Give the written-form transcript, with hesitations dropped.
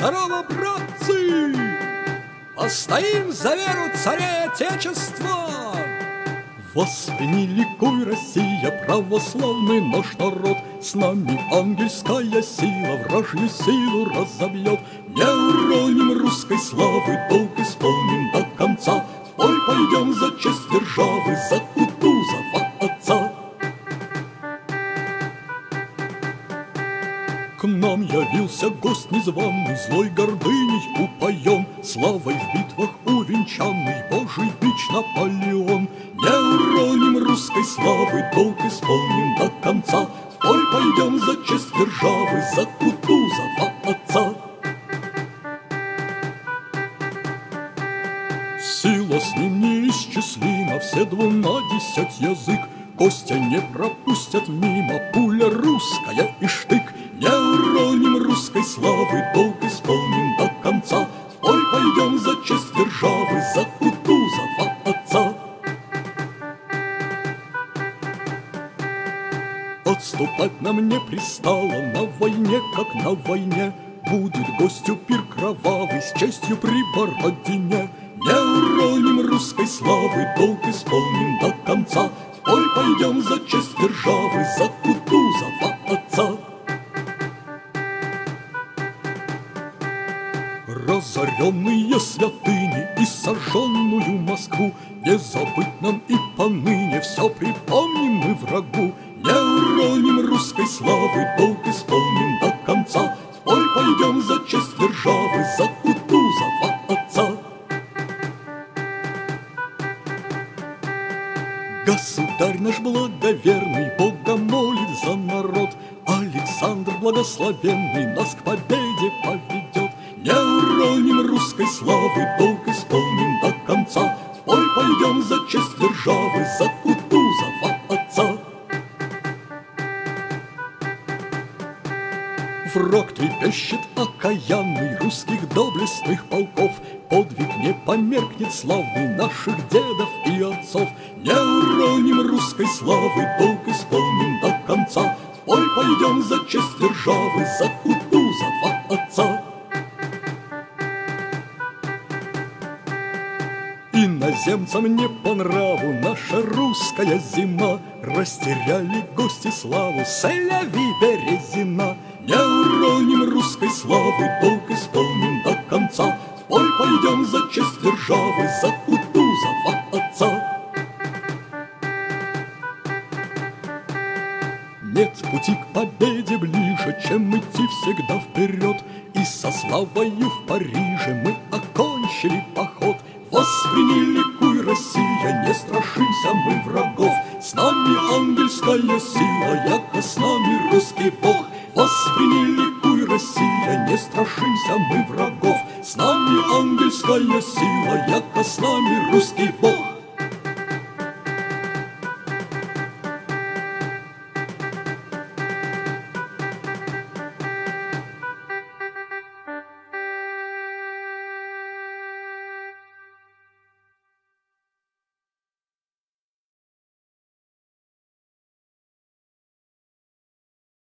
здорово, братцы! Постоим за веру царя Отечества! Восприми, ликуй, Россия, православный наш народ. С нами ангельская сила вражью силу разобьет. Не уроним русской славы, долг исполним до конца. В бой пойдем за честь державы, за Кутузова отца. К нам явился гость незваный, злой гордыней упоен, славой в битвах увенчанный, Божий бич Наполеон. Не уроним русской славы, долг исполним до конца. В бой пойдем за честь державы, за Кутузова отца. Сила с ним неисчислима, все 12 язык. Костя не пропустят мимо, пуля русская и штык. Не уроним русской славы, долг исполним до конца. В бой пойдем за честь державы, за Кутузова отца. Отступать нам не пристало, на войне, как на войне. Будет гостю пир кровавый, с честью при Бородине. Не уроним русской славы, долг исполним до конца. В бой пойдем за честь державы, за Кутузова отца. Разоренные святыни и сожженную Москву не забыть нам и поныне, все припомним мы врагу. Не уроним русской славы, долг исполним до конца. В бой пойдем за честь державы, за Кутузова отца. Государь наш благоверный Бога молит за народ. Александр благословенный нас к победе поведет. Не уроним русской славы, долг исполним до конца. В бой пойдем за честь державы, за Кутузова отца. Враг трепещет окаянный русских доблестных полков. Подвиг не померкнет славный наших дедов и отцов. Не уроним русской славы, долг исполним до конца. В бой пойдем за честь державы, за Кутузова отца. Иноземцам не по нраву наша русская зима. Растеряли гости славу, Селяви Березина. Не уроним русской славы, долг исполним до конца. В бой пойдем за честь державы, за Кутузова отца. Нет пути к победе ближе, чем идти всегда вперед. И со славою в Париже мы окончили поход. Восприми, ликуй, Россия, не страшимся мы врагов. С нами ангельская сила, яко с нами русский Бог. Восприми, ликуй, Россия, не страшимся мы врагов. С нами ангельская сила, яко с нами русский Бог.